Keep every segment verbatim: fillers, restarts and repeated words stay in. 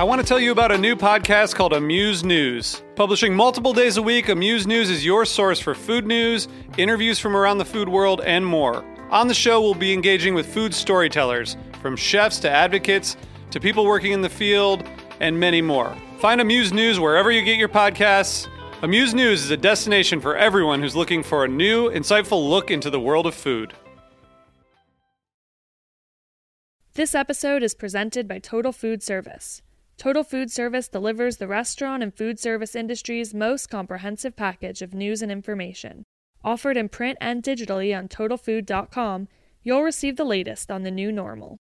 I want to tell you about a new podcast called Amuse News. Publishing multiple days a week, Amuse News is your source for food news, interviews from around the food world, and more. On the show, we'll be engaging with food storytellers, from chefs to advocates to people working in the field, and many more. Find Amuse News wherever you get your podcasts. Amuse News is a destination for everyone who's looking for a new, insightful look into the world of food. This episode is presented by Total Food Service. Total Food Service delivers the restaurant and food service industry's most comprehensive package of news and information. Offered in print and digitally on total food dot com, you'll receive the latest on the new normal.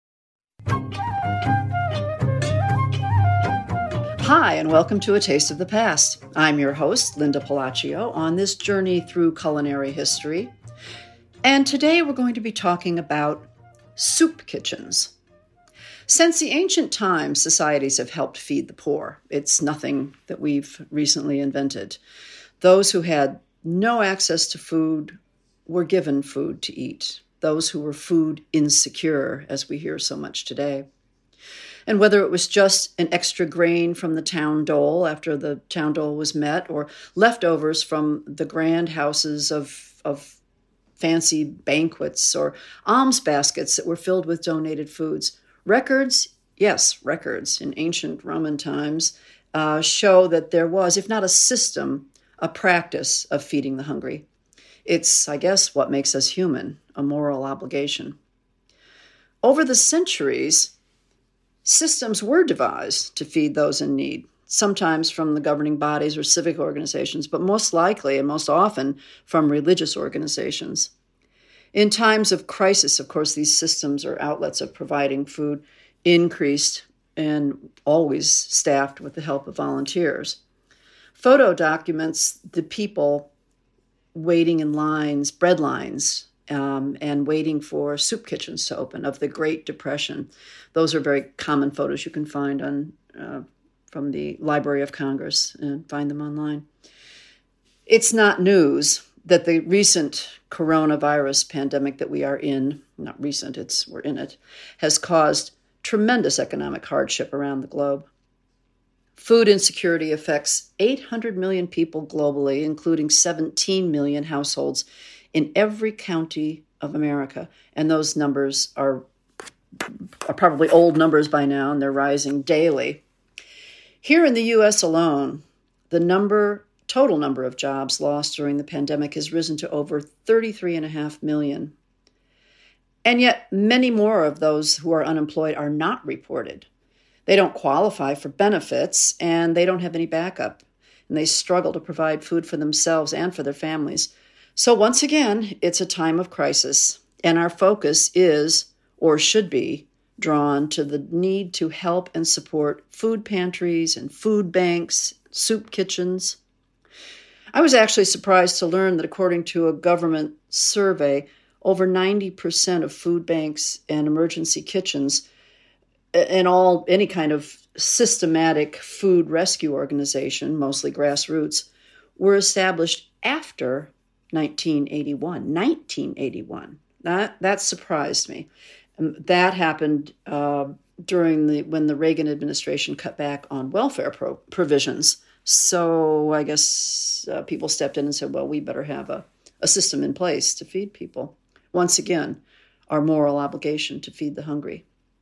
Hi, and welcome to A Taste of the Past. I'm your host, Linda Palacio, on this journey through culinary history. And today we're going to be talking about soup kitchens. Since the ancient times, societies have helped feed the poor. It's nothing that we've recently invented. Those who had no access to food were given food to eat. Those who were food insecure, as we hear so much today. And whether it was just an extra grain from the town dole after the town dole was met, or leftovers from the grand houses of, of fancy banquets, or alms baskets that were filled with donated foods, records, yes, records in ancient Roman times uh, show that there was, if not a system, a practice of feeding the hungry. It's, I guess, what makes us human, a moral obligation. Over the centuries, systems were devised to feed those in need, sometimes from the governing bodies or civic organizations, but most likely and most often from religious organizations. In times of crisis, of course, these systems or outlets of providing food increased and always staffed with the help of volunteers. Photo documents the people waiting in lines, bread lines, um, and waiting for soup kitchens to open of the Great Depression. Those are very common photos you can find on uh, from the Library of Congress and find them online. It's not news that the recent coronavirus pandemic that we are in, not recent, it's we're in it, has caused tremendous economic hardship around the globe. Food insecurity affects eight hundred million people globally, including seventeen million households in every county of America. And those numbers are, are probably old numbers by now, and they're rising daily. Here in the U S alone, the number total number of jobs lost during the pandemic has risen to over thirty-three and a half million. And yet many more of those who are unemployed are not reported. They don't qualify for benefits and they don't have any backup. And they struggle to provide food for themselves and for their families. So once again, it's a time of crisis. And our focus is, or should be, drawn to the need to help and support food pantries and food banks, soup kitchens. I was actually surprised to learn that according to a government survey, over ninety percent of food banks and emergency kitchens and all any kind of systematic food rescue organization, mostly grassroots, were established after nineteen eighty-one. nineteen eighty-one. That that surprised me. That happened uh, during the when the Reagan administration cut back on welfare pro- provisions. So I guess uh, people stepped in and said, well, we better have a, a system in place to feed people. Once again, our moral obligation to feed the hungry.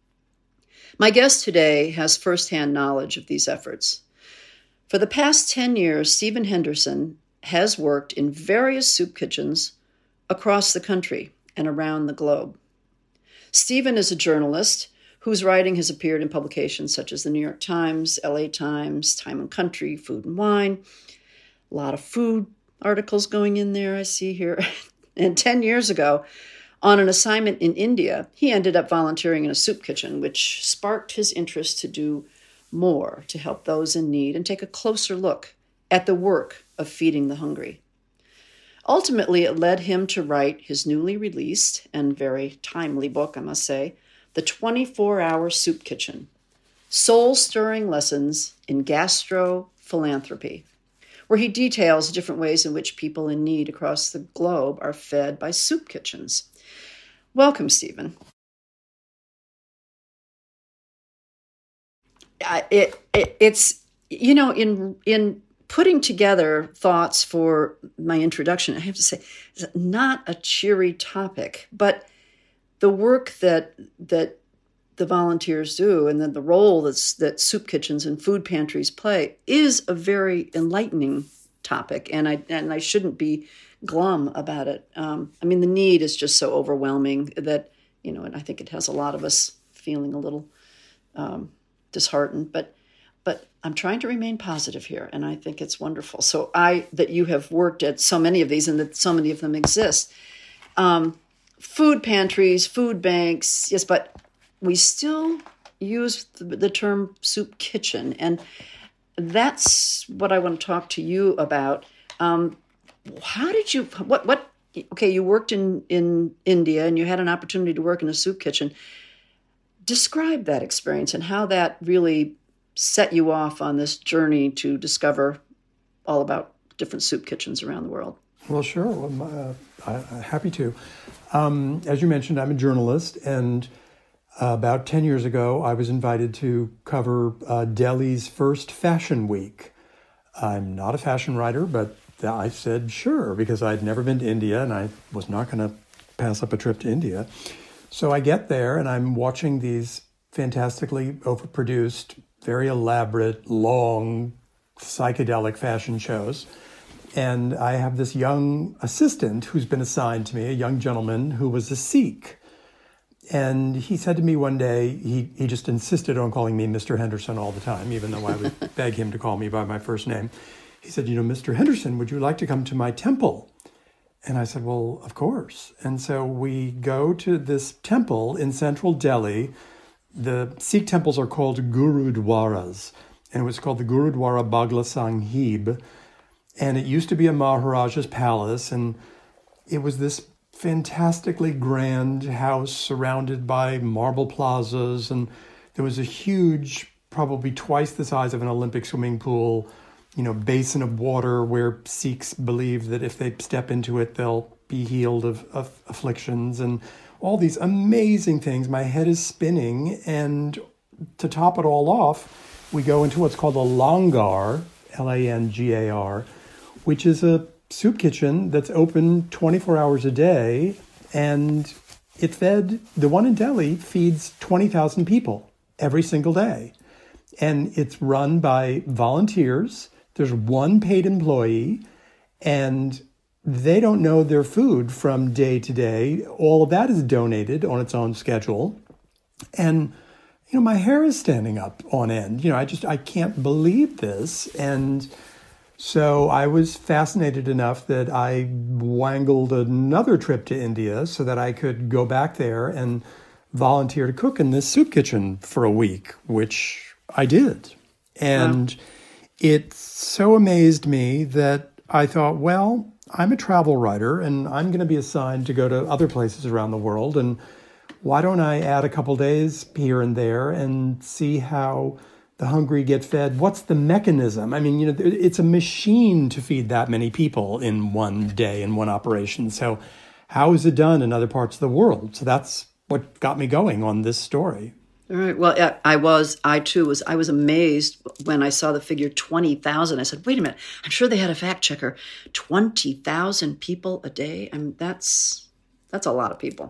My guest today has firsthand knowledge of these efforts. For the past ten years, Stephen Henderson has worked in various soup kitchens across the country and around the globe. Stephen is a journalist whose writing has appeared in publications such as the New York Times, L A Times, Time and Country, Food and Wine. A lot of food articles going in there, I see here. And ten years ago, on an assignment in India, he ended up volunteering in a soup kitchen, which sparked his interest to do more to help those in need and take a closer look at the work of feeding the hungry. Ultimately, it led him to write his newly released and very timely book, I must say, The twenty-four hour Soup Kitchen, Soul-Stirring Lessons in Gastro-Philanthropy, where he details different ways in which people in need across the globe are fed by soup kitchens. Welcome, Stephen. uh, it, it it's you know in in putting together thoughts for my introduction, I have to say it's not a cheery topic, but the work that that the volunteers do and then the role that's, that soup kitchens and food pantries play is a very enlightening topic, and I and I shouldn't be glum about it. Um, I mean, the need is just so overwhelming that, you know, and I think it has a lot of us feeling a little um, disheartened, but but I'm trying to remain positive here, and I think it's wonderful. So I that you have worked at so many of these and that so many of them exist. Um, food pantries, food banks, yes, but we still use the, the term soup kitchen, and that's what I want to talk to you about. Um, how did you, what, what, okay, you worked in, in India and you had an opportunity to work in a soup kitchen. Describe that experience and how that really set you off on this journey to discover all about different soup kitchens around the world. Well, sure. Well, uh, I, I'm happy to. Um, as you mentioned, I'm a journalist, and uh, about ten years ago, I was invited to cover uh, Delhi's first Fashion Week. I'm not a fashion writer, but I said sure, because I'd never been to India, and I was not going to pass up a trip to India. So I get there, and I'm watching these fantastically overproduced, very elaborate, long, psychedelic fashion shows. And I have this young assistant who's been assigned to me, a young gentleman who was a Sikh. And he said to me one day, he, he just insisted on calling me Mister Henderson all the time, even though I would beg him to call me by my first name. He said, you know, Mister Henderson, would you like to come to my temple? And I said, well, of course. And so we go to this temple in central Delhi. The Sikh temples are called Gurudwaras, and it was called the Gurudwara Bagla Sahib. And it used to be a Maharaja's palace, and it was this fantastically grand house surrounded by marble plazas, and there was a huge, probably twice the size of an Olympic swimming pool, you know, basin of water where Sikhs believe that if they step into it, they'll be healed of, of afflictions, and all these amazing things. My head is spinning, and to top it all off, we go into what's called a langar, L A N G A R, which is a soup kitchen that's open twenty-four hours a day, and it fed, the one in Delhi feeds twenty thousand people every single day. And it's run by volunteers. There's one paid employee, and they don't know their food from day to day. All of that is donated on its own schedule. And, you know, my hair is standing up on end. You know, I just, I can't believe this. And so I was fascinated enough that I wangled another trip to India so that I could go back there and volunteer to cook in this soup kitchen for a week, which I did. And wow. It so amazed me that I thought, well, I'm a travel writer and I'm going to be assigned to go to other places around the world. And why don't I add a couple days here and there and see how the hungry get fed? What's the mechanism? I mean, you know, it's a machine to feed that many people in one day, in one operation. So how is it done in other parts of the world? So that's what got me going on this story. All right. Well, I was, I too was, I was amazed when I saw the figure twenty thousand. I said, wait a minute, I'm sure they had a fact checker. twenty thousand people a day? I mean, that's, that's a lot of people.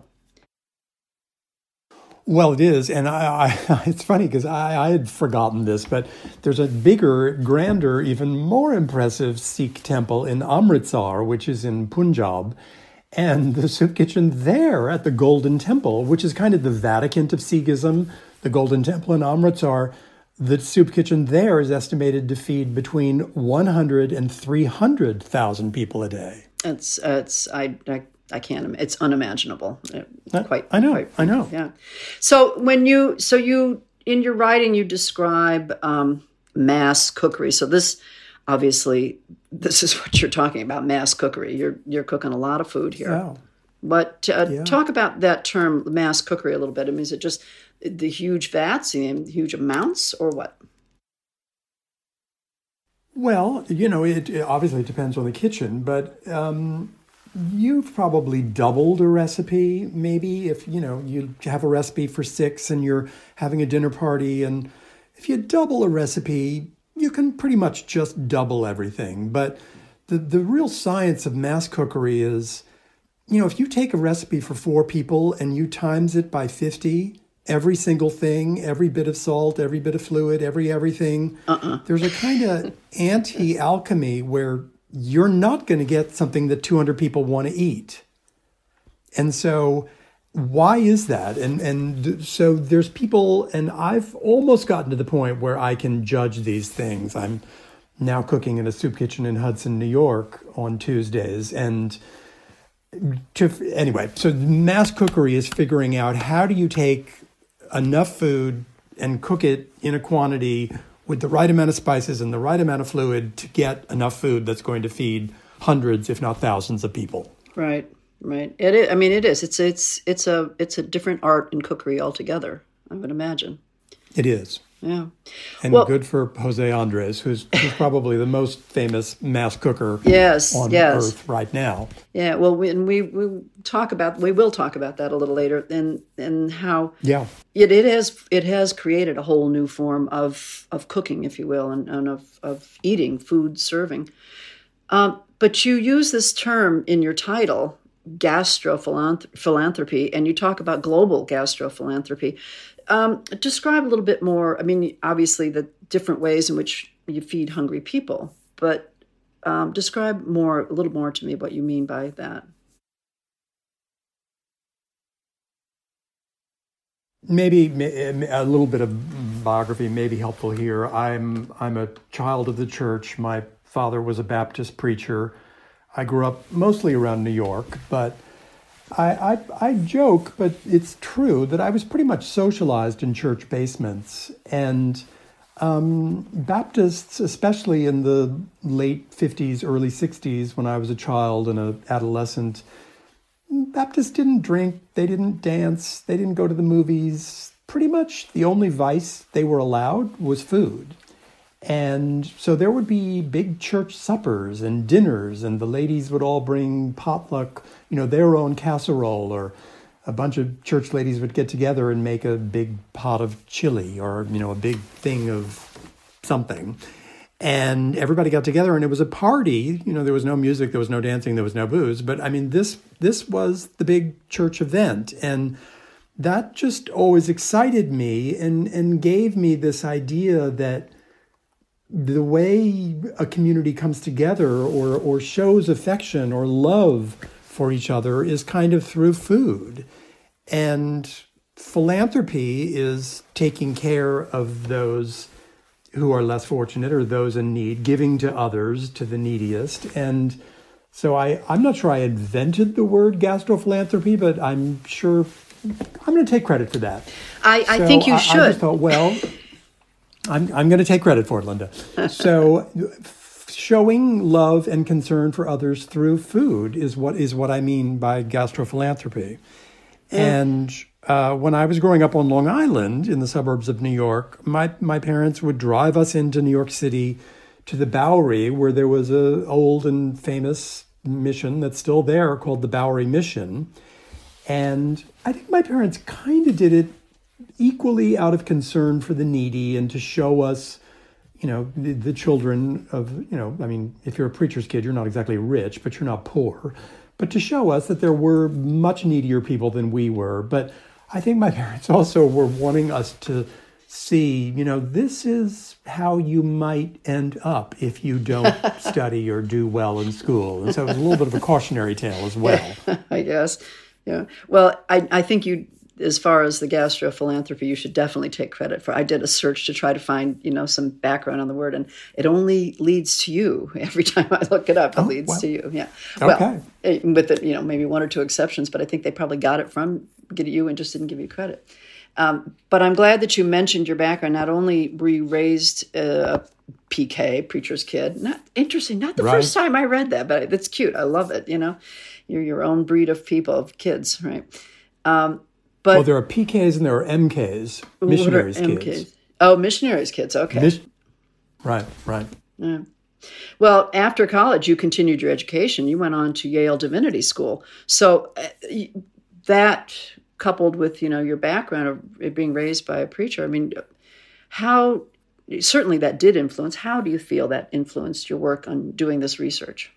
Well, it is. And I, I it's funny because I, I had forgotten this, but there's a bigger, grander, even more impressive Sikh temple in Amritsar, which is in Punjab. And the soup kitchen there at the Golden Temple, which is kind of the Vatican of Sikhism, the Golden Temple in Amritsar, the soup kitchen there is estimated to feed between one hundred and three hundred thousand people a day. It's, uh, it's, I, I, I can't, it's unimaginable. Quite, I know, quite, I know. Yeah. So when you, so you, in your writing, you describe um, mass cookery. So this, obviously, this is what you're talking about, mass cookery. You're you're cooking a lot of food here. Yeah. But uh, yeah. Talk about that term, mass cookery, a little bit. I mean, is it just the huge vats, the huge amounts, or what? Well, you know, it, it obviously depends on the kitchen, but um, you've probably doubled a recipe, maybe, if, you know, you have a recipe for six and you're having a dinner party, and if if you double a recipe, you can pretty much just double everything. But the, the real science of mass cookery is, you know, if you take a recipe for four people and you times it by fifty, every single thing, every bit of salt, every bit of fluid, every everything, uh-uh. there's a kind of anti-alchemy where you're not going to get something that two hundred people want to eat. And so why is that? And and so there's people, and I've almost gotten to the point where I can judge these things. I'm now cooking in a soup kitchen in Hudson, New York on Tuesdays. And to, anyway, so mass cookery is figuring out how do you take enough food and cook it in a quantity with the right amount of spices and the right amount of fluid to get enough food that's going to feed hundreds, if not thousands of people. Right, right. It is, I mean, it is. It's it's it's a it's a different art in cookery altogether, I would imagine. It is. Yeah. And well, good for Jose Andres, who's, who's probably the most famous mass cooker yes, on yes. earth right now. Yeah, well, we, and we we talk about we will talk about that a little later, and and how yeah it it has it has created a whole new form of of cooking, if you will, and, and of of eating, food serving. Um, but you use this term in your title, gastrophilanthropy, and you talk about global gastrophilanthropy. Um, describe a little bit more. I mean, obviously the different ways in which you feed hungry people, but um, describe more, a little more to me what you mean by that. Maybe a little bit of biography may be helpful here. I'm I'm a child of the church. My father was a Baptist preacher. I grew up mostly around New York, but I, I, I joke, but it's true that I was pretty much socialized in church basements. And um, Baptists, especially in the late fifties, early sixties, when I was a child and an adolescent, Baptists didn't drink, they didn't dance, they didn't go to the movies. Pretty much the only vice they were allowed was food. And so there would be big church suppers and dinners, and the ladies would all bring potluck, you know, their own casserole, or a bunch of church ladies would get together and make a big pot of chili, or, you know, a big thing of something. And everybody got together and it was a party. You know, there was no music, there was no dancing, there was no booze. But I mean, this this was the big church event. And that just always excited me and, and gave me this idea that the way a community comes together or or shows affection or love for each other is kind of through food. And philanthropy is taking care of those who are less fortunate or those in need, giving to others, to the neediest. And so I, I'm not sure I invented the word gastrophilanthropy, but I'm sure I'm going to take credit for that. I, I so think you I, should. I just thought, well, I'm I'm going to take credit for it, Linda. So showing love and concern for others through food is what is what I mean by gastrophilanthropy. Mm. And uh, when I was growing up on Long Island in the suburbs of New York, my, my parents would drive us into New York City to the Bowery, where there was a old and famous mission that's still there called the Bowery Mission. And I think my parents kind of did it equally out of concern for the needy and to show us, you know, the, the children of, you know, I mean, if you're a preacher's kid, you're not exactly rich, but you're not poor. But to show us that there were much needier people than we were. But I think my parents also were wanting us to see, you know, this is how you might end up if you don't study or do well in school. And so it was a little bit of a cautionary tale as well. I guess. Yeah. Well, I, I think you, as far as the gastrophilanthropy, you should definitely take credit for. I did a search to try to find, you know, some background on the word, and it only leads to you. Every time I look it up, it oh, leads well. to you. Yeah. Okay. Well, with the, you know, maybe one or two exceptions, but I think they probably got it from get you and just didn't give you credit. Um, but I'm glad that you mentioned your background. Not only were you raised a P K, preacher's kid. Not interesting. Not the right. first time I read that, but it's cute. I love it. You know, you're your own breed of people, of kids, right? Um, But, well, there are P Ks and there are M Ks, missionaries' M Ks? kids. Oh, missionaries' kids. Okay. Mis- right, right. Yeah. Well, after college, you continued your education. You went on to Yale Divinity School. So uh, that, coupled with, you know, your background of it being raised by a preacher, I mean, how certainly that did influence. How do you feel that influenced your work on doing this research?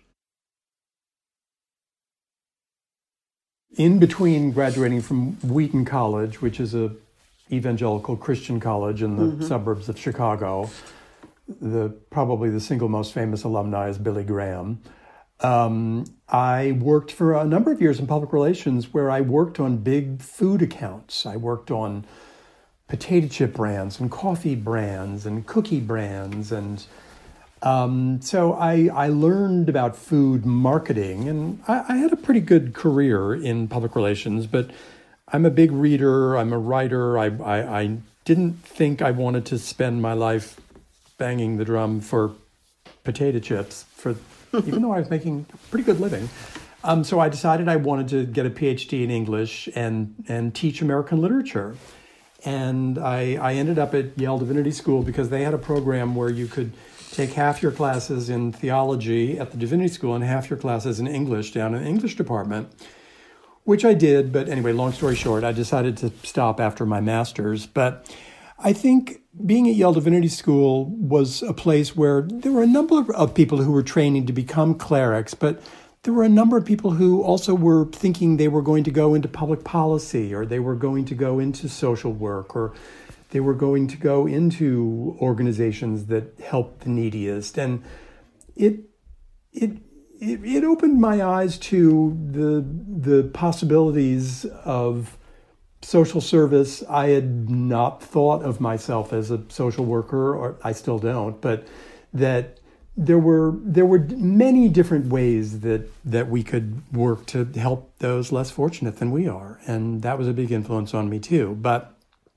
In between graduating from Wheaton College, which is a evangelical Christian college in the mm-hmm. suburbs of Chicago, the probably the single most famous alumni is Billy Graham. Um, I worked for a number of years in public relations where I worked on big food accounts. I worked on potato chip brands and coffee brands and cookie brands. And um, so I, I learned about food marketing, and I, I had a pretty good career in public relations, but I'm a big reader, I'm a writer. I, I, I didn't think I wanted to spend my life banging the drum for potato chips, for even though I was making a pretty good living. Um, so I decided I wanted to get a P H D in English and, and teach American literature. And I, I ended up at Yale Divinity School because they had a program where you could take half your classes in theology at the Divinity School and half your classes in English down in the English department, which I did. But anyway, long story short, I decided to stop after my master's. But I think being at Yale Divinity School was a place where there were a number of people who were training to become clerics, but there were a number of people who also were thinking they were going to go into public policy, or they were going to go into social work, or they were going to go into organizations that help the neediest. And it it it, it opened my eyes to the the possibilities of social service. I had not thought of myself as a social worker, or I still don't, but that there were there were many different ways that that we could work to help those less fortunate than we are. And that was a big influence on me too. But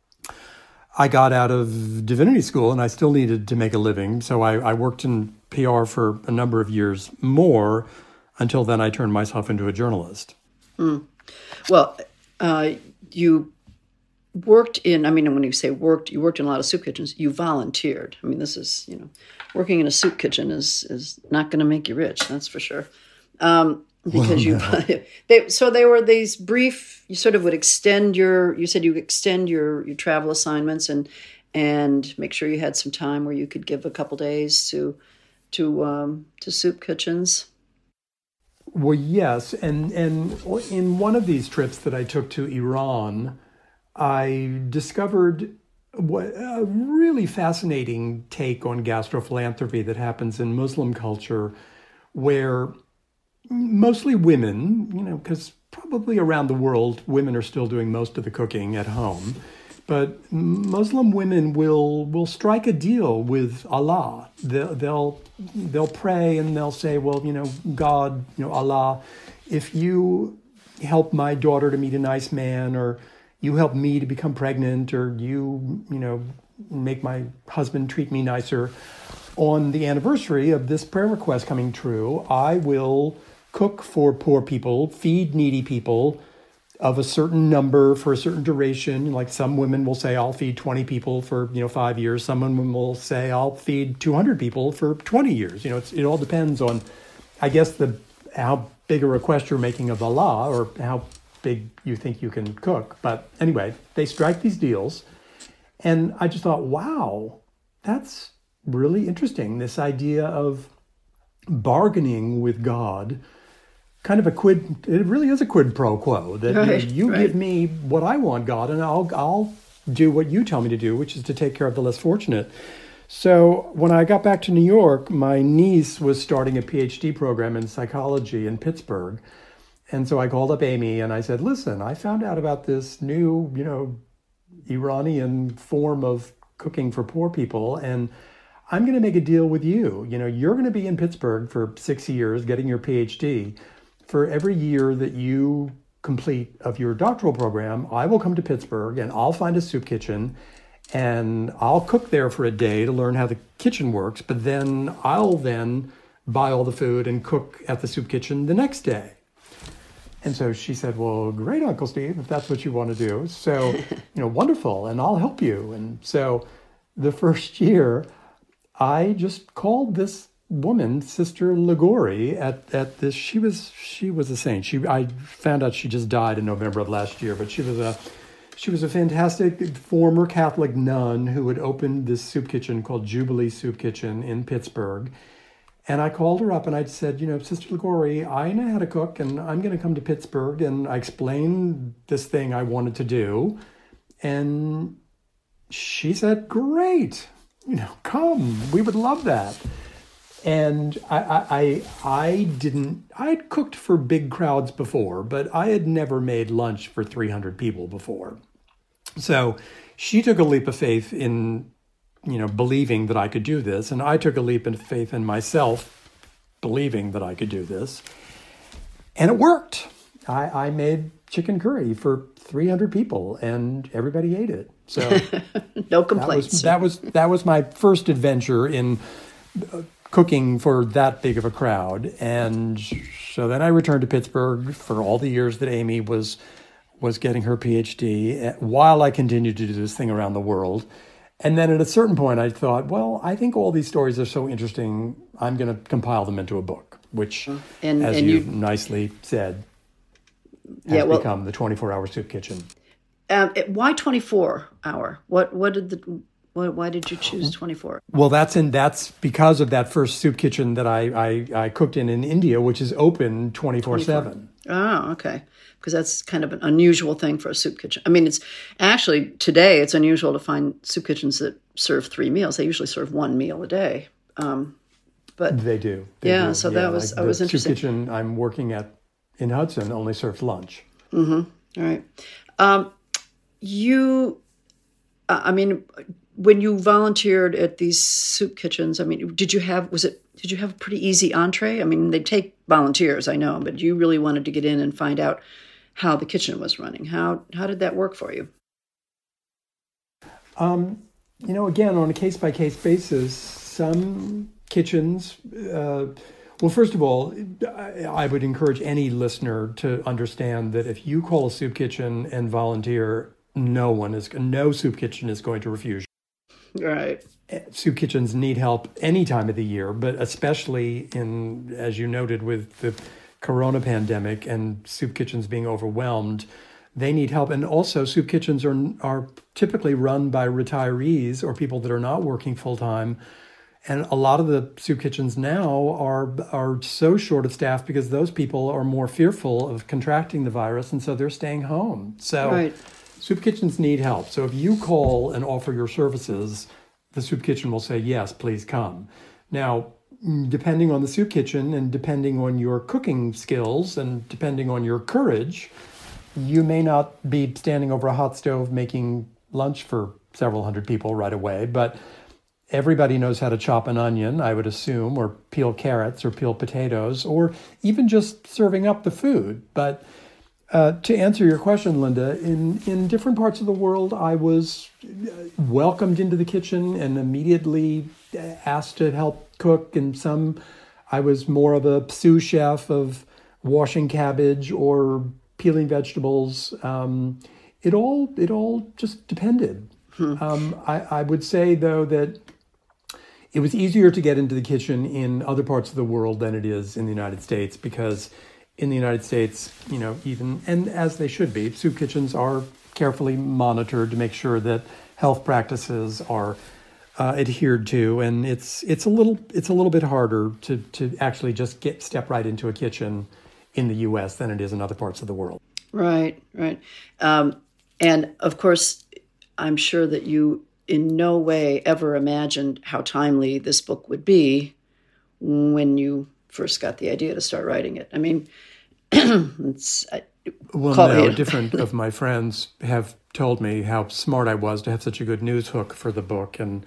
I got out of Divinity School and I still needed to make a living. So I, I worked in P R for a number of years more until then I turned myself into a journalist. Mm. Well, uh, you worked in, I mean, when you say worked, you worked in a lot of soup kitchens. You volunteered. I mean, this is, you know, working in a soup kitchen is is not going to make you rich, that's for sure. Um, because well, no. you, they, so they were these brief, you sort of would extend your, you said you extend your, your travel assignments and and make sure you had some time where you could give a couple days to to um, to soup kitchens. Well, yes, and and in one of these trips that I took to Iran, I discovered what a really fascinating take on gastrophilanthropy that happens in Muslim culture, where mostly women, you know, because probably around the world, women are still doing most of the cooking at home, but Muslim women will will strike a deal with Allah. They'll they'll, they'll pray and they'll say, well, you know, God, you know, Allah, if you help my daughter to meet a nice man, or you help me to become pregnant, or you, you know, make my husband treat me nicer, on the anniversary of this prayer request coming true, I will cook for poor people, feed needy people of a certain number for a certain duration. Like some women will say, I'll feed twenty people for, you know, five years. Some women will say, I'll feed two hundred people for twenty years. You know, it's, it all depends on, I guess, the how big a request you're making of Allah, or how big you think you can cook. But anyway, they strike these deals. And I just thought, wow, that's really interesting. This idea of bargaining with God, kind of a quid, it really is a quid pro quo, that right, you, you right. give me what I want, God, and I'll, I'll do what you tell me to do, which is to take care of the less fortunate. So when I got back to New York, my niece was starting a P H D program in psychology in Pittsburgh. And so I called up Amy and I said, listen, I found out about this new, you know, Iranian form of cooking for poor people, and I'm going to make a deal with you. You know, you're going to be in Pittsburgh for six years getting your P H D. For every year that you complete of your doctoral program, I will come to Pittsburgh and I'll find a soup kitchen and I'll cook there for a day to learn how the kitchen works. But then I'll then buy all the food and cook at the soup kitchen the next day. And so she said, well, great, Uncle Steve, if that's what you want to do. So, you know, wonderful, and I'll help you. And so the first year, I just called this woman, Sister Ligori, at, at this, she was she was a saint. She I found out she just died in November of last year, but she was a She was a fantastic former Catholic nun who had opened this soup kitchen called Jubilee Soup Kitchen in Pittsburgh. And I called her up and I said, you know, Sister Liguori, I know how to cook and I'm going to come to Pittsburgh. And I explained this thing I wanted to do. And she said, great, you know, come, we would love that. And I, I, I, I didn't, I'd cooked for big crowds before, but I had never made lunch for three hundred people before. So she took a leap of faith in, you know, believing that I could do this. And I took a leap of faith in myself, believing that I could do this. And it worked. I, I made chicken curry for three hundred people and everybody ate it. So no complaints. That was, that was, that was my first adventure in uh, cooking for that big of a crowd. And so then I returned to Pittsburgh for all the years that Amy was, was getting her P H D while I continued to do this thing around the world. And then at a certain point, I thought, well, I think all these stories are so interesting, I'm going to compile them into a book, which, and, as and you, you nicely said, has yeah, well, become the twenty-four hour Soup Kitchen. Um, it, why twenty-four hour? What what did the what, why did you choose twenty-four? Well, that's in that's because of that first soup kitchen that I I, I cooked in in India, which is open twenty-four seven. Oh, okay. Because that's kind of an unusual thing for a soup kitchen. I mean, it's actually today it's unusual to find soup kitchens that serve three meals. They usually serve one meal a day. Um, but they do. They yeah, do. so yeah, that was like that was interesting. The soup kitchen I'm working at in Hudson only serves lunch. Mm-hmm. All right. Um, you, I mean, when you volunteered at these soup kitchens, I mean, did you have was it? Did you have a pretty easy entree? I mean, they take volunteers, I know, but you really wanted to get in and find out how the kitchen was running. How how did that work for you? Um, you know, again, on a case-by-case basis, some kitchens, uh, well, first of all, I, I would encourage any listener to understand that if you call a soup kitchen and volunteer, no one is, no soup kitchen is going to refuse you. Right. Soup kitchens need help any time of the year, but especially in, as you noted, with the Corona pandemic and soup kitchens being overwhelmed, they need help. And also soup kitchens are are typically run by retirees or people that are not working full time. And a lot of the soup kitchens now are are so short of staff because those people are more fearful of contracting the virus, and so they're staying home. So right. Soup kitchens need help. So if you call and offer your services, the soup kitchen will say, yes, please come. Now, depending on the soup kitchen and depending on your cooking skills and depending on your courage, you may not be standing over a hot stove making lunch for several hundred people right away, but everybody knows how to chop an onion, I would assume, or peel carrots or peel potatoes, or even just serving up the food. But uh, to answer your question, Linda, in, in different parts of the world, I was welcomed into the kitchen and immediately asked to help cook. And some, I was more of a sous chef of washing cabbage or peeling vegetables. Um, it all it all just depended. Hmm. Um, I, I would say, though, that it was easier to get into the kitchen in other parts of the world than it is in the United States, because in the United States, you know, even, and as they should be, soup kitchens are carefully monitored to make sure that health practices are uh, adhered to, and it's it's a little it's a little bit harder to to actually just get step right into a kitchen in the U S than it is in other parts of the world. Right, right, um, and of course, I'm sure that you in no way ever imagined how timely this book would be when you first got the idea to start writing it. I mean, it's... I, well, no, different of my friends have told me how smart I was to have such a good news hook for the book. And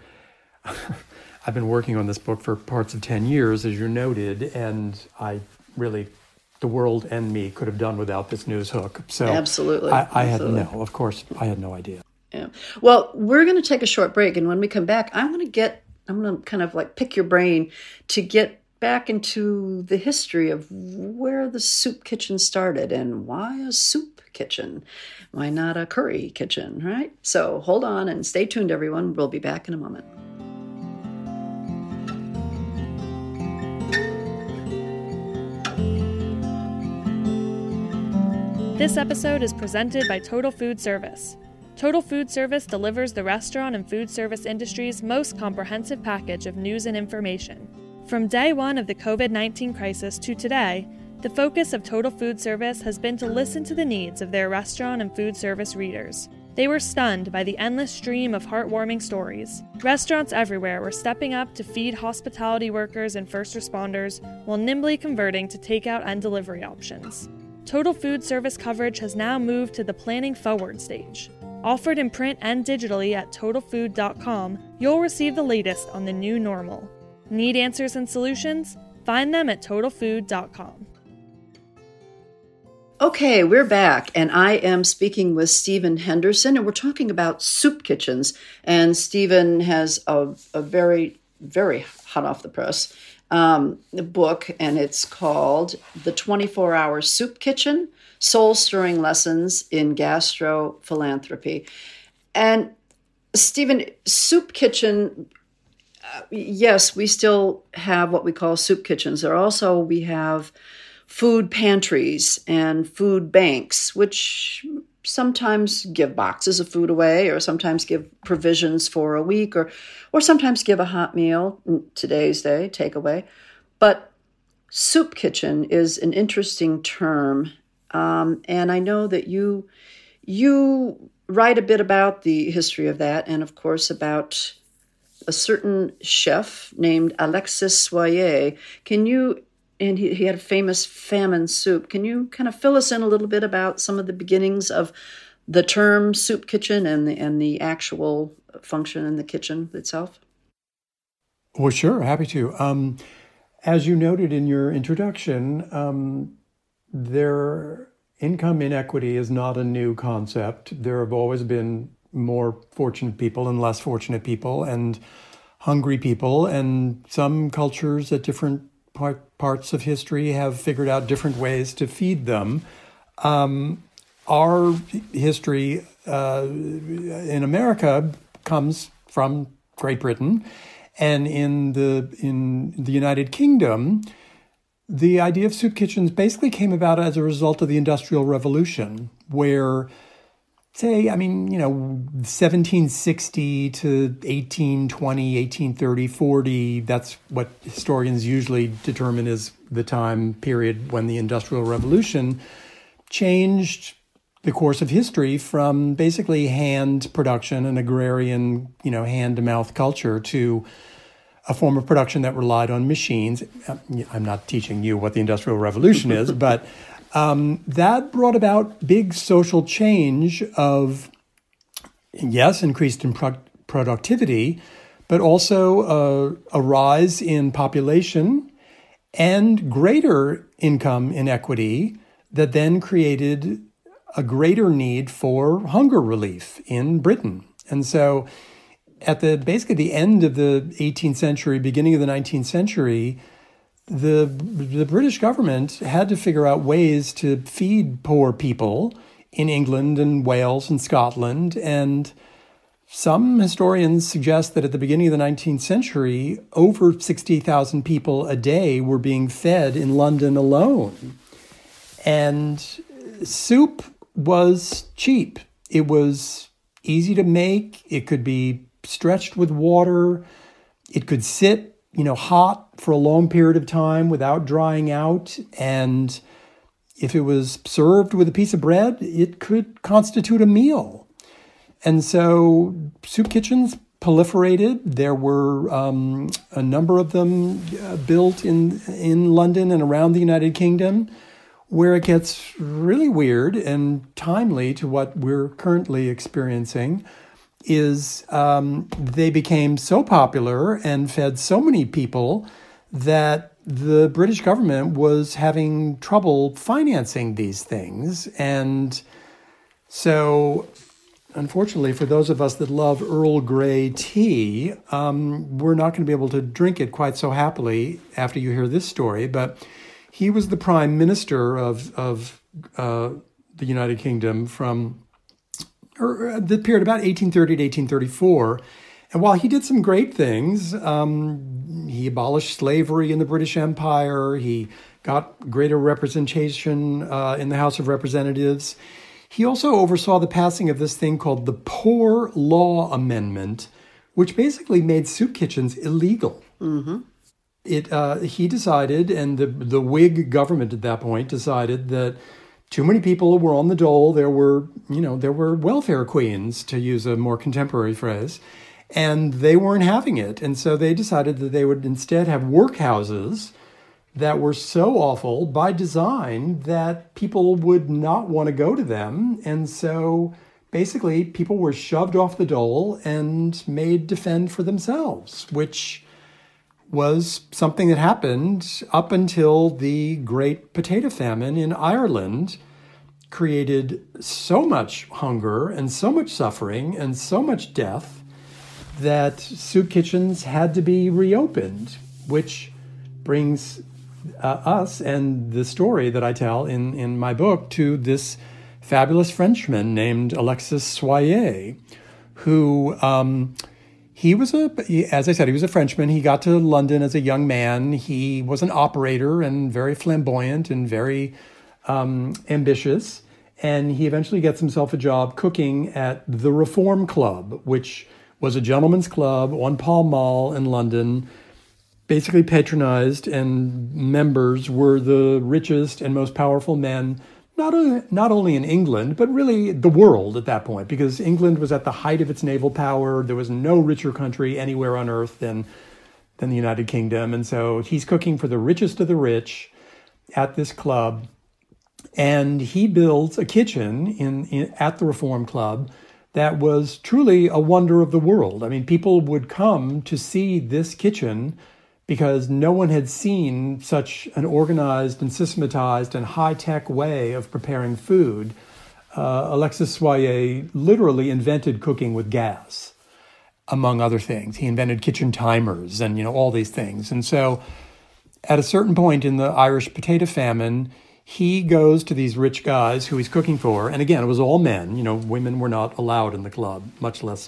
I've been working on this book for parts of ten years, as you noted, and I really, the world and me could have done without this news hook. So absolutely, I, I absolutely. had no, of course, I had no idea. Yeah. Well, we're going to take a short break, and when we come back, I'm going to get, I'm going to kind of like pick your brain to get back into the history of where the soup kitchen started and why a soup kitchen, why not a curry kitchen, right? So hold on and stay tuned, everyone. We'll be back in a moment. This episode is presented by Total Food Service. Total Food Service delivers the restaurant and food service industry's most comprehensive package of news and information. From day one of the covid nineteen crisis to today, the focus of Total Food Service has been to listen to the needs of their restaurant and food service readers. They were stunned by the endless stream of heartwarming stories. Restaurants everywhere were stepping up to feed hospitality workers and first responders while nimbly converting to takeout and delivery options. Total Food Service coverage has now moved to the planning forward stage. Offered in print and digitally at total food dot com, you'll receive the latest on the new normal. Need answers and solutions? Find them at total food dot com. Okay, we're back, and I am speaking with Stephen Henderson, and we're talking about soup kitchens. And Stephen has a, a very, very hot off the press um, book, and it's called The twenty-four hour Soup Kitchen, Soul-Stirring Lessons in Gastro Philanthropy. And Stephen, soup kitchen, uh, yes, we still have what we call soup kitchens. There also, we have food pantries and food banks, which sometimes give boxes of food away or sometimes give provisions for a week or, or sometimes give a hot meal, today's day, takeaway. But soup kitchen is an interesting term. Um, and I know that you you write a bit about the history of that and, of course, about a certain chef named Alexis Soyer. Can you, and he, he had a famous famine soup. Can you kind of fill us in a little bit about some of the beginnings of the term soup kitchen and the, and the actual function in the kitchen itself? Well, sure, happy to. Um, as you noted in your introduction, um, Their income inequity is not a new concept. There have always been more fortunate people and less fortunate people and hungry people, and some cultures at different part, parts of history have figured out different ways to feed them. Um, our history uh, in America comes from Great Britain, and in the in the United Kingdom, the idea of soup kitchens basically came about as a result of the Industrial Revolution, where, say, I mean, you know, seventeen sixty to eighteen twenty, eighteen thirty, forty, that's what historians usually determine as the time period when the Industrial Revolution changed the course of history from basically hand production and agrarian, you know, hand-to-mouth culture to a form of production that relied on machines. I'm not teaching you what the Industrial Revolution is, but um, that brought about big social change of, yes, increased in pro- productivity, but also uh, a rise in population and greater income inequity that then created a greater need for hunger relief in Britain. And so at the basically the end of the eighteenth century, beginning of the nineteenth century, the the British government had to figure out ways to feed poor people in England and Wales and Scotland. And some historians suggest that at the beginning of the nineteenth century, over sixty thousand people a day were being fed in London alone. And soup was cheap. It was easy to make. It could be stretched with water. It could sit, you know, hot for a long period of time without drying out. And if it was served with a piece of bread, it could constitute a meal. And so soup kitchens proliferated. There were um, a number of them uh, built in in London and around the United Kingdom. Where it gets really weird and timely to what we're currently experiencing is um, they became so popular and fed so many people that the British government was having trouble financing these things. And so, unfortunately, for those of us that love Earl Grey tea, um, we're not going to be able to drink it quite so happily after you hear this story. But he was the prime minister of, of uh, the United Kingdom from or the period about eighteen thirty to eighteen thirty-four. And while he did some great things, um, he abolished slavery in the British Empire. He got greater representation uh, in the House of Representatives. He also oversaw the passing of this thing called the Poor Law Amendment, which basically made soup kitchens illegal. Mm-hmm. It uh, he decided, and the the Whig government at that point decided that too many people were on the dole. There were, you know, there were welfare queens, to use a more contemporary phrase, and they weren't having it. And so they decided that they would instead have workhouses that were so awful by design that people would not want to go to them. And so basically people were shoved off the dole and made to fend for themselves, which was something that happened up until the Great Potato Famine in Ireland created so much hunger and so much suffering and so much death that soup kitchens had to be reopened, which brings uh, us and the story that I tell in, in my book to this fabulous Frenchman named Alexis Soyer, who... Um, He was a, as I said, he was a Frenchman. He got to London as a young man. He was an operator and very flamboyant and very um, ambitious. And he eventually gets himself a job cooking at the Reform Club, which was a gentleman's club on Pall Mall in London, basically patronized, and members were the richest and most powerful men, not, a, not only in England, but really the world at that point, because England was at the height of its naval power. There was no richer country anywhere on earth than, than the United Kingdom. And so he's cooking for the richest of the rich at this club. And he builds a kitchen in, in at the Reform Club that was truly a wonder of the world. I mean, people would come to see this kitchen because no one had seen such an organized and systematized and high-tech way of preparing food. Uh, Alexis Soyer literally invented cooking with gas, among other things. He invented kitchen timers and, you know, all these things. And so at a certain point in the Irish potato famine, he goes to these rich guys who he's cooking for. And again, it was all men. You know, women were not allowed in the club, much less.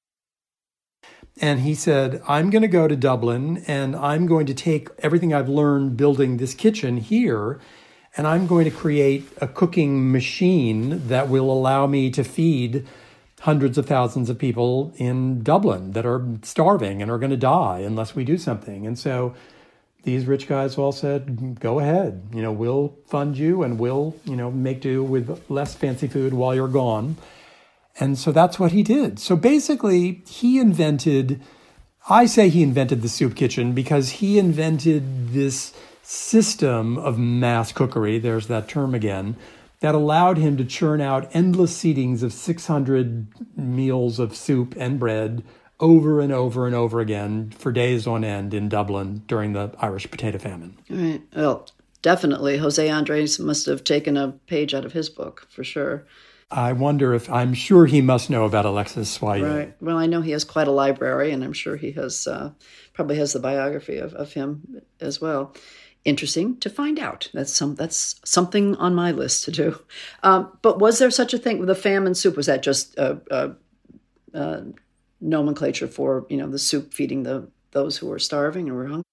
And he said, I'm going to go to Dublin and I'm going to take everything I've learned building this kitchen here, and I'm going to create a cooking machine that will allow me to feed hundreds of thousands of people in Dublin that are starving and are going to die unless we do something. And so these rich guys all said, go ahead, you know, we'll fund you and we'll, you know, make do with less fancy food while you're gone. And so that's what he did. So basically, he invented, I say he invented the soup kitchen because he invented this system of mass cookery, there's that term again, that allowed him to churn out endless seatings of six hundred meals of soup and bread over and over and over again for days on end in Dublin during the Irish potato famine. Right. Well, definitely. Jose Andres must have taken a page out of his book, for sure. I wonder if, I'm sure he must know about Alexis Soyer. Right. Well, I know he has quite a library, and I'm sure he has, uh, probably has the biography of, of him as well. Interesting to find out. That's some. That's something on my list to do. Um, but was there such a thing with the famine soup? Was that just uh, uh, uh, nomenclature for, you know, the soup feeding the those who were starving or were hungry?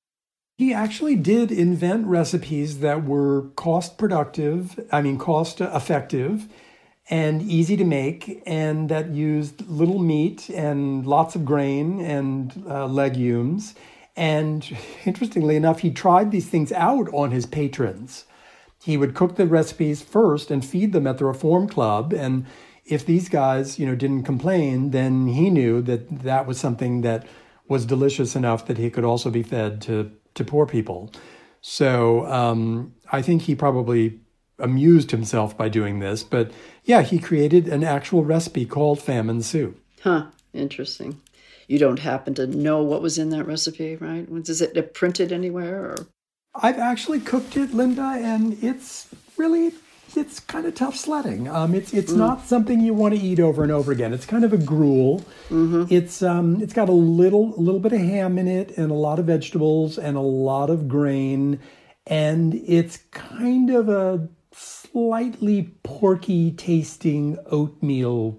He actually did invent recipes that were cost productive, I mean, cost effective and easy to make, and that used little meat and lots of grain and uh, legumes. And interestingly enough, he tried these things out on his patrons. He would cook the recipes first and feed them at the Reform Club. And if these guys, you know, didn't complain, then he knew that that was something that was delicious enough that he could also be fed to, to poor people. So um, I think he probably amused himself by doing this. But yeah, he created an actual recipe called famine soup. Huh, interesting. You don't happen to know what was in that recipe, right? Is it printed anywhere? Or? I've actually cooked it, Linda, and it's really, it's kind of tough sledding. Um, it's it's mm. not something you want to eat over and over again. It's kind of a gruel. Mm-hmm. It's um, it's got a little a little bit of ham in it, and a lot of vegetables, and a lot of grain, and it's kind of a slightly porky tasting oatmeal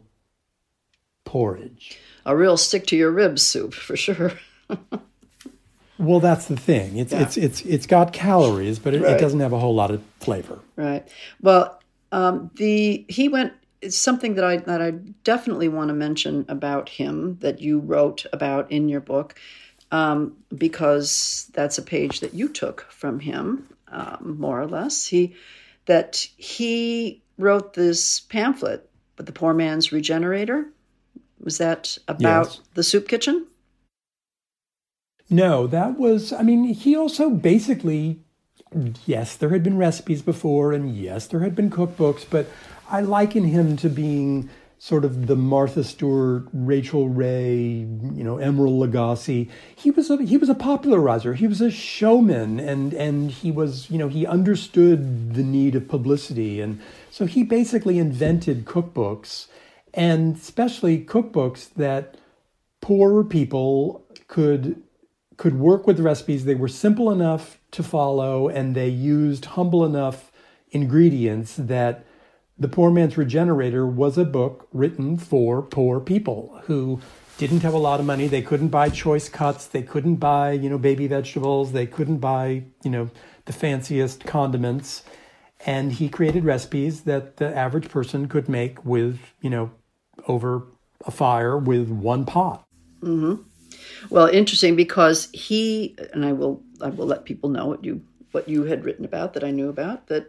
porridge. A real stick to your ribs soup, for sure. Well, that's the thing. It's yeah. it's it's it's got calories, but it, right. it doesn't have a whole lot of flavor. Right. Well, Um, the he went. It's something that I that I definitely want to mention about him that you wrote about in your book, um, because that's a page that you took from him, um, more or less. He that he wrote this pamphlet, "But the Poor Man's Regenerator." Was that about Yes. the soup kitchen? No, that was, I mean, he also basically, yes, there had been recipes before, and yes, there had been cookbooks, but I liken him to being sort of the Martha Stewart, Rachel Ray, you know, Emeril Lagasse. He was a he was a popularizer. He was a showman, and and he was, you know, he understood the need of publicity, and so he basically invented cookbooks, and especially cookbooks that poorer people could could work with recipes. They were simple enough to follow, and they used humble enough ingredients that The Poor Man's Regenerator was a book written for poor people who didn't have a lot of money. They couldn't buy choice cuts. They couldn't buy, you know, baby vegetables. They couldn't buy, you know, the fanciest condiments. And he created recipes that the average person could make with, you know, over a fire with one pot. Mm-hmm. Well, interesting, because he, and I will I will let people know what you what you had written about that I knew about, that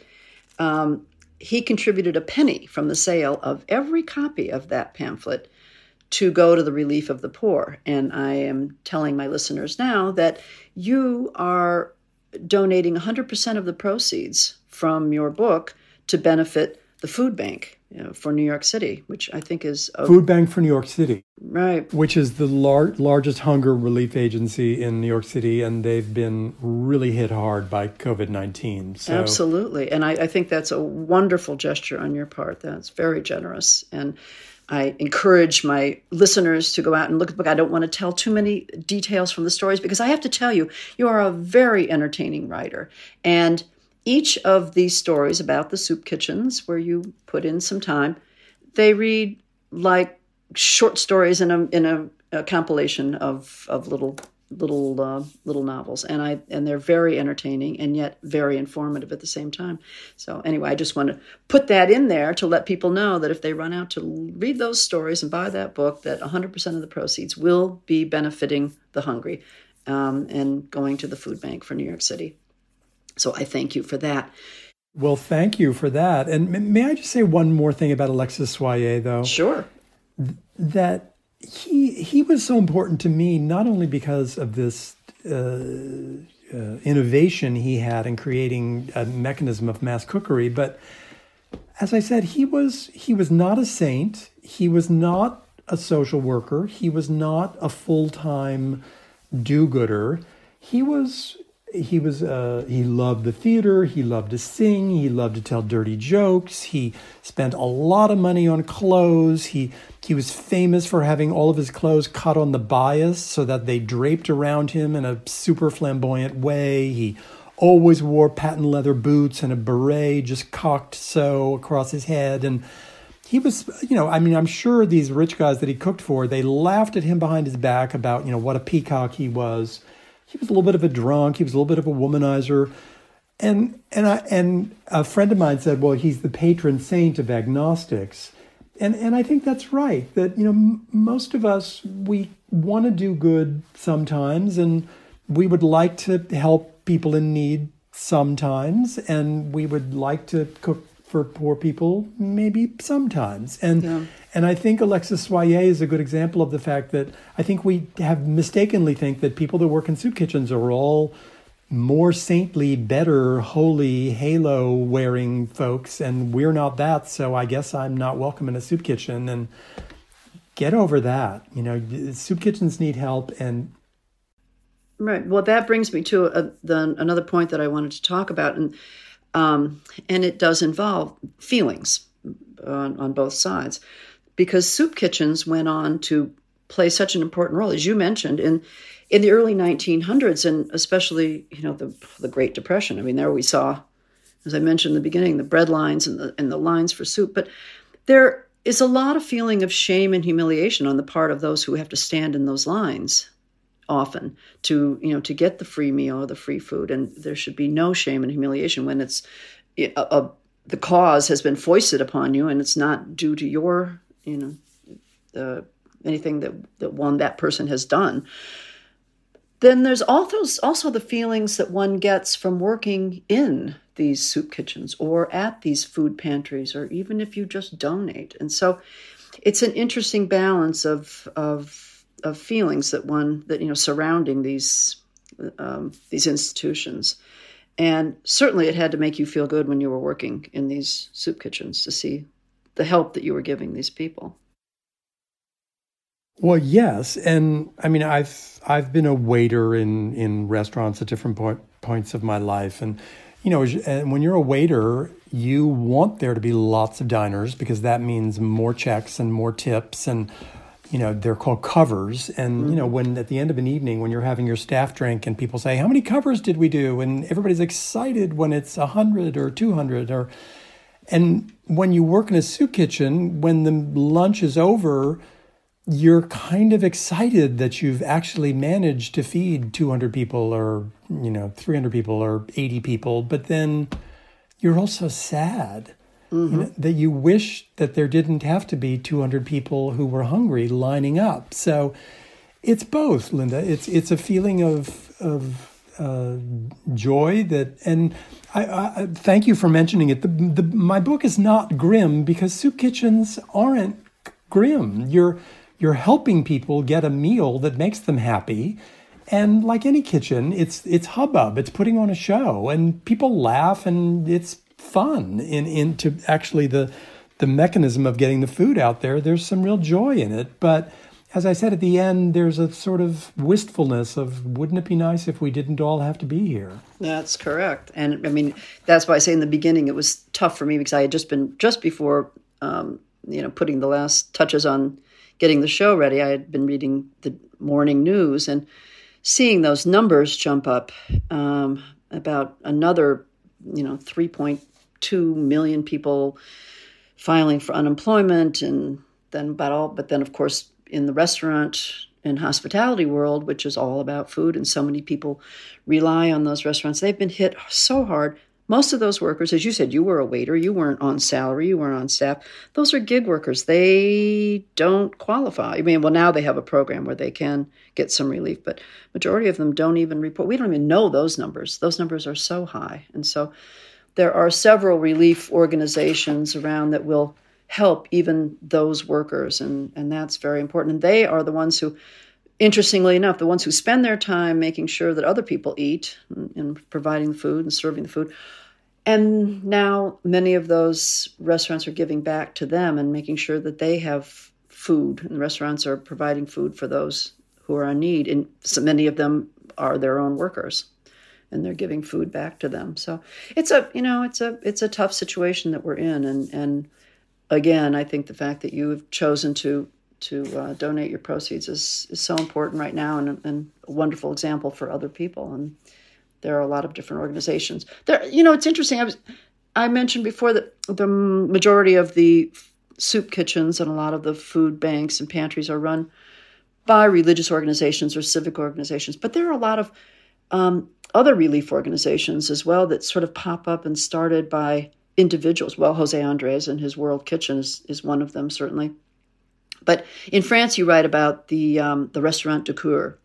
um, he contributed a penny from the sale of every copy of that pamphlet to go to the relief of the poor. And I am telling my listeners now that you are donating one hundred percent of the proceeds from your book to benefit the food bank, you know, for New York City, which I think is a, Food Bank for New York City, right, which is the lar- largest hunger relief agency in New York City, and they've been really hit hard by covid nineteen. So. Absolutely. And I, I think that's a wonderful gesture on your part. That's very generous. And I encourage my listeners to go out and look at the book. I don't want to tell too many details from the stories, because I have to tell you, you are a very entertaining writer. And each of these stories about the soup kitchens, where you put in some time, they read like short stories in a in a, a compilation of of little little uh, little novels, and I and they're very entertaining and yet very informative at the same time. So anyway, I just want to put that in there to let people know that if they run out to read those stories and buy that book, that one hundred percent of the proceeds will be benefiting the hungry, um, and going to the food bank for New York City. So I thank you for that. Well, thank you for that. And m- may I just say one more thing about Alexis Soyer, though? Sure. Th- that he he was so important to me, not only because of this uh, uh, innovation he had in creating a mechanism of mass cookery, but as I said, he was he was not a saint. He was not a social worker. He was not a full-time do-gooder. He was... He was. Uh, he loved the theater. He loved to sing. He loved to tell dirty jokes. He spent a lot of money on clothes. He he was famous for having all of his clothes cut on the bias so that they draped around him in a super flamboyant way. He always wore patent leather boots and a beret just cocked so across his head. And he was, you know, I mean, I'm sure these rich guys that he cooked for, they laughed at him behind his back about, you know, what a peacock he was. He was a little bit of a drunk. He was a little bit of a womanizer. And and I, and a friend of mine said, well, he's the patron saint of agnostics. And and I think that's right, that, you know, m- most of us, we want to do good sometimes, and we would like to help people in need sometimes, and we would like to cook for poor people maybe sometimes. And yeah. And I think Alexis Soyer is a good example of the fact that I think we have mistakenly think that people that work in soup kitchens are all more saintly, better, holy, halo-wearing folks, and we're not that, so I guess I'm not welcome in a soup kitchen. And get over that. You know, soup kitchens need help. And right. Well, that brings me to a, the, another point that I wanted to talk about, and um, and it does involve feelings on, on both sides. Because soup kitchens went on to play such an important role, as you mentioned, in in the early nineteen hundreds, and especially, you know, the the Great Depression. I mean, there we saw, as I mentioned in the beginning, the bread lines and the and the lines for soup. But there is a lot of feeling of shame and humiliation on the part of those who have to stand in those lines often to, you know, to get the free meal or the free food. And there should be no shame and humiliation when it's a, a the cause has been foisted upon you and it's not due to your, you know, uh, anything that, that one, that person has done, then there's also, also the feelings that one gets from working in these soup kitchens or at these food pantries, or even if you just donate. And so it's an interesting balance of, of, of feelings that one, that, you know, surrounding these, um, these institutions. And certainly it had to make you feel good when you were working in these soup kitchens to see the help that you were giving these people. Well, yes. And I mean, I've I've been a waiter in, in restaurants at different point, points of my life. And, you know, and when you're a waiter, you want there to be lots of diners because that means more checks and more tips. And, you know, they're called covers. And, mm-hmm. you know, when at the end of an evening, when you're having your staff drink and people say, how many covers did we do? And everybody's excited when it's one hundred or two hundred. Or, and when you work in a soup kitchen, when the lunch is over, you're kind of excited that you've actually managed to feed two hundred people or, you know, three hundred people or eighty people. But then you're also sad mm-hmm. you know, that you wish that there didn't have to be two hundred people who were hungry lining up. So it's both, Linda. It's it's a feeling of of uh, joy that, and I, I thank you for mentioning it. The, the, my book is not grim because soup kitchens aren't grim. You're You're helping people get a meal that makes them happy. And like any kitchen, it's it's hubbub. It's putting on a show. And people laugh and it's fun in into actually the the mechanism of getting the food out there. There's some real joy in it. But as I said at the end, there's a sort of wistfulness of, wouldn't it be nice if we didn't all have to be here? That's correct. And I mean, that's why I say in the beginning it was tough for me because I had just been, just before, um, you know, putting the last touches on getting the show ready, I had been reading the morning news and seeing those numbers jump up um, about another, you know, three point two million people filing for unemployment, and then about all, but then of course in the restaurant and hospitality world, which is all about food, and so many people rely on those restaurants, they've been hit so hard. Most of those workers, as you said, you were a waiter, you weren't on salary, you weren't on staff. Those are gig workers. They don't qualify. I mean, well, now they have a program where they can get some relief, but majority of them don't even report. We don't even know those numbers. Those numbers are so high. And so there are several relief organizations around that will help even those workers, and, and that's very important. And they are the ones who, interestingly enough, the ones who spend their time making sure that other people eat and, and providing the food and serving the food. And now many of those restaurants are giving back to them and making sure that they have food, and the restaurants are providing food for those who are in need. And so many of them are their own workers, and they're giving food back to them. So it's a, you know, it's a, it's a tough situation that we're in. And, and again, I think the fact that you have chosen to to uh, donate your proceeds is, is so important right now, and, and a wonderful example for other people. And there are a lot of different organizations. There, you know, it's interesting. I was, I mentioned before that the majority of the soup kitchens and a lot of the food banks and pantries are run by religious organizations or civic organizations. But there are a lot of um, other relief organizations as well that sort of pop up and started by individuals. Well, Jose Andres and his World Kitchen is, is one of them, certainly. But in France, you write about the um, the Restaurant du Coeur.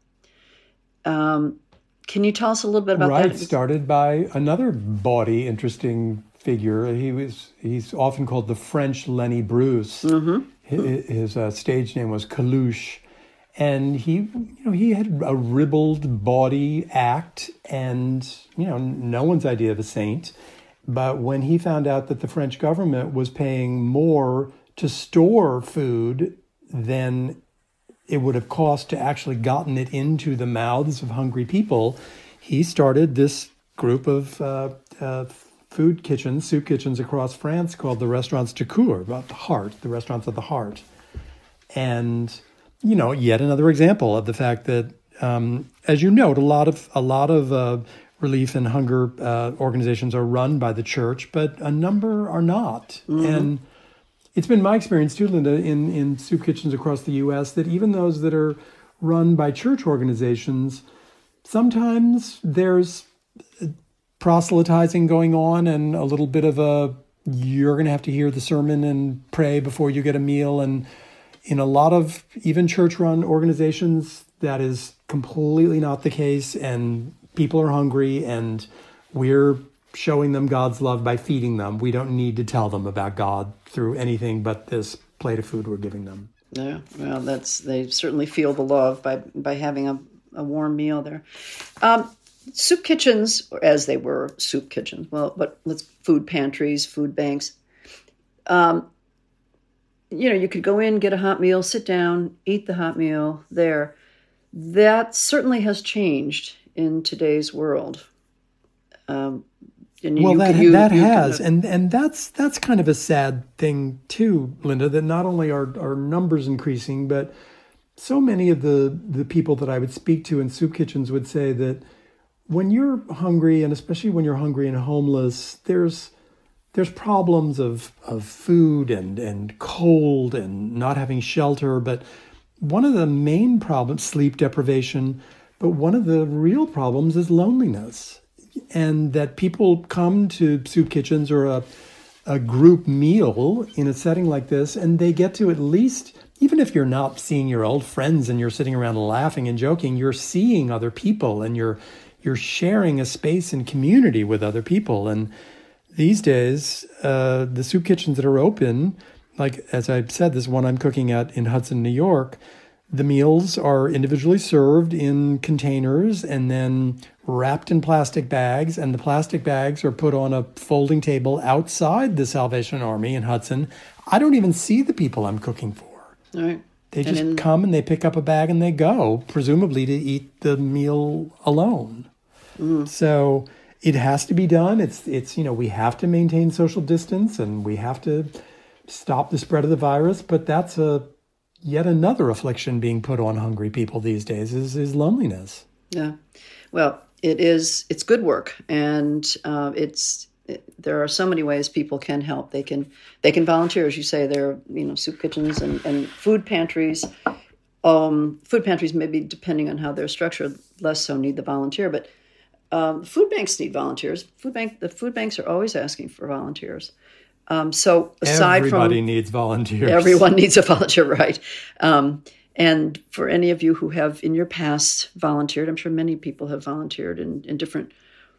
Um, can you tell us a little bit about right, that? Right, started by another bawdy, interesting figure. He was he's often called the French Lenny Bruce. Mm-hmm. His, his uh, stage name was Coluche, and he you know he had a ribald, bawdy act, and you know no one's idea of a saint. But when he found out that the French government was paying more to store food than it would have cost to actually gotten it into the mouths of hungry people, he started this group of uh, uh, food kitchens, soup kitchens across France called the Restaurants du Coeur, about the heart, the restaurants of the heart. And, you know, yet another example of the fact that, um, as you note, a lot of a lot of uh, relief and hunger uh, organizations are run by the church, but a number are not. Mm-hmm. And it's been my experience too, Linda, in, in soup kitchens across the U S that even those that are run by church organizations, sometimes there's proselytizing going on and a little bit of a, you're going to have to hear the sermon and pray before you get a meal. And in a lot of even church-run organizations, that is completely not the case. And people are hungry, and we're showing them God's love by feeding them. We don't need to tell them about God through anything but this plate of food we're giving them. Yeah, well, that's they certainly feel the love by by having a, a warm meal there. Um, soup kitchens, or as they were, soup kitchens. Well, but let's food pantries, food banks. Um, you know, you could go in, get a hot meal, sit down, eat the hot meal there. That certainly has changed in today's world. Um, and well, you, that you, that you has, kind of, and and that's that's kind of a sad thing too, Linda. That not only are are numbers increasing, but so many of the the people that I would speak to in soup kitchens would say that when you're hungry, and especially when you're hungry and homeless, there's there's problems of of food and and cold and not having shelter. But one of the main problems, sleep deprivation, but one of the real problems is loneliness. And that people come to soup kitchens or a, a group meal in a setting like this, and they get to at least, even if you're not seeing your old friends and you're sitting around laughing and joking, you're seeing other people, and you're you're sharing a space and community with other people. And these days, uh, the soup kitchens that are open, like as I said, this one I'm cooking at in Hudson, New York, the meals are individually served in containers and then wrapped in plastic bags, and the plastic bags are put on a folding table outside the Salvation Army in Hudson. I don't even see the people I'm cooking for. all right. They just in, come and they pick up a bag and they go, presumably to eat the meal alone. Mm. So it has to be done. It's, it's you know, we have to maintain social distance and we have to stop the spread of the virus, but that's a yet another affliction being put on hungry people these days is, is loneliness. Yeah. Well, it is, it's good work. And uh, it's, it, there are so many ways people can help. They can, they can volunteer, as you say. There are, you know, soup kitchens and, and food pantries. Um, food pantries, maybe depending on how they're structured, less so need the volunteer, but um, food banks need volunteers. Food bank, the food banks are always asking for volunteers. Um, so aside Everybody from everybody needs volunteers. Everyone needs a volunteer, right? Um, and for any of you who have in your past volunteered, I'm sure many people have volunteered in, in different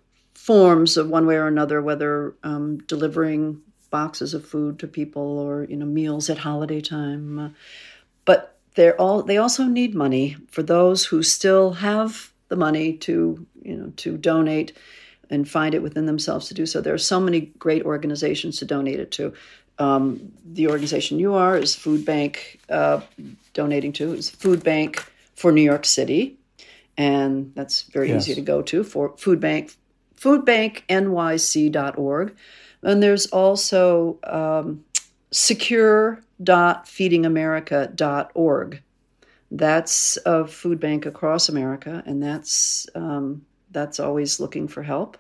forms of one way or another, whether um, delivering boxes of food to people or, you know, meals at holiday time. Uh, but they're all they also need money for those who still have the money to, you know, to donate and find it within themselves to do so. There are so many great organizations to donate it to. Um, the organization you are is Food Bank, uh, donating to is Food Bank for New York City. And that's very yes. easy to go to for Food Bank, food bank N Y C dot org. And there's also um, secure dot feeding america dot org. That's a food bank across America, and that's um, that's always looking for help.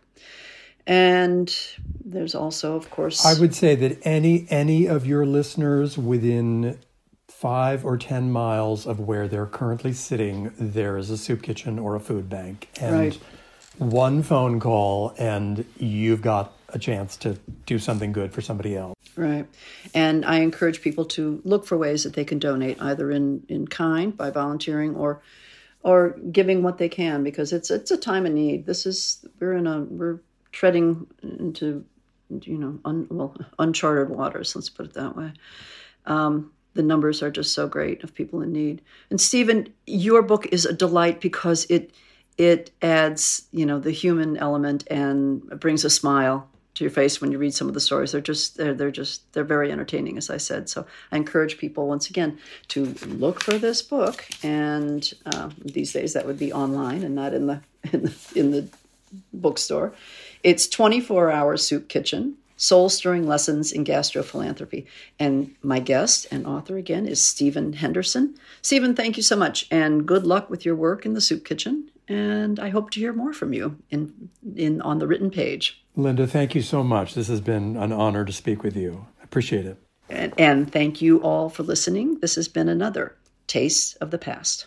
And there's also, of course, I would say that any any of your listeners within five or ten miles of where they're currently sitting, there is a soup kitchen or a food bank. And right. one phone call and you've got a chance to do something good for somebody else. Right. And I encourage people to look for ways that they can donate, either in, in kind by volunteering or or giving what they can, because it's it's a time of need. This is we're in a we're treading into you know un, well uncharted waters. Let's put it that way. Um, the numbers are just so great of people in need. And Stephen, your book is a delight because it it adds you know the human element and brings a smile to your face when you read some of the stories. They're just they're they're just they're very entertaining, as I said. So I encourage people once again to look for this book, and uh, these days that would be online and not in the in the, in the bookstore. It's twenty-four hour soup kitchen, soul-stirring lessons in gastrophilanthropy. And my guest and author again is Stephen Henderson. Stephen, thank you so much, and good luck with your work in the soup kitchen. And I hope to hear more from you in in on the written page. Linda, thank you so much. This has been an honor to speak with you. I appreciate it. And, and thank you all for listening. This has been another Taste of the Past.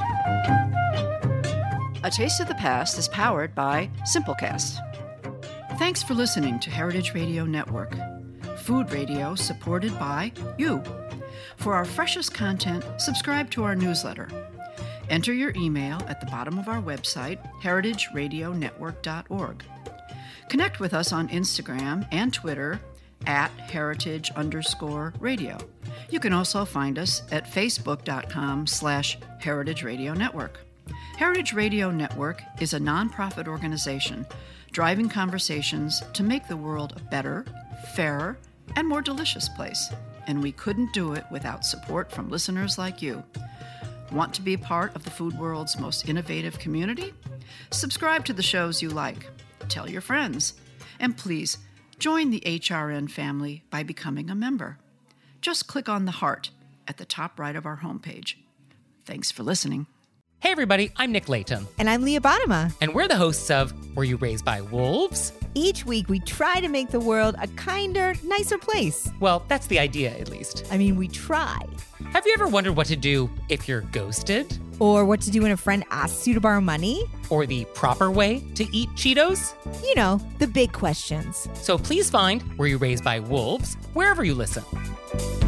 A Taste of the Past is powered by Simplecast. Thanks for listening to Heritage Radio Network, food radio supported by you. For our freshest content, subscribe to our newsletter. Enter your email at the bottom of our website, heritage radio network dot org. Connect with us on Instagram and Twitter at heritage underscore radio. You can also find us at facebook.com slash heritage radio network. Heritage Radio Network is a nonprofit organization driving conversations to make the world a better, fairer, and more delicious place. And we couldn't do it without support from listeners like you. Want to be part of the food world's most innovative community? Subscribe to the shows you like. Tell your friends. And please, join the H R N family by becoming a member. Just click on the heart at the top right of our homepage. Thanks for listening. Hey everybody, I'm Nick Latham. And I'm Leah Bottima. And we're the hosts of Were You Raised by Wolves? Each week we try to make the world a kinder, nicer place. Well, that's the idea, at least. I mean, we try. Have you ever wondered what to do if you're ghosted? Or what to do when a friend asks you to borrow money? Or the proper way to eat Cheetos? You know, the big questions. So please find Were You Raised by Wolves wherever you listen.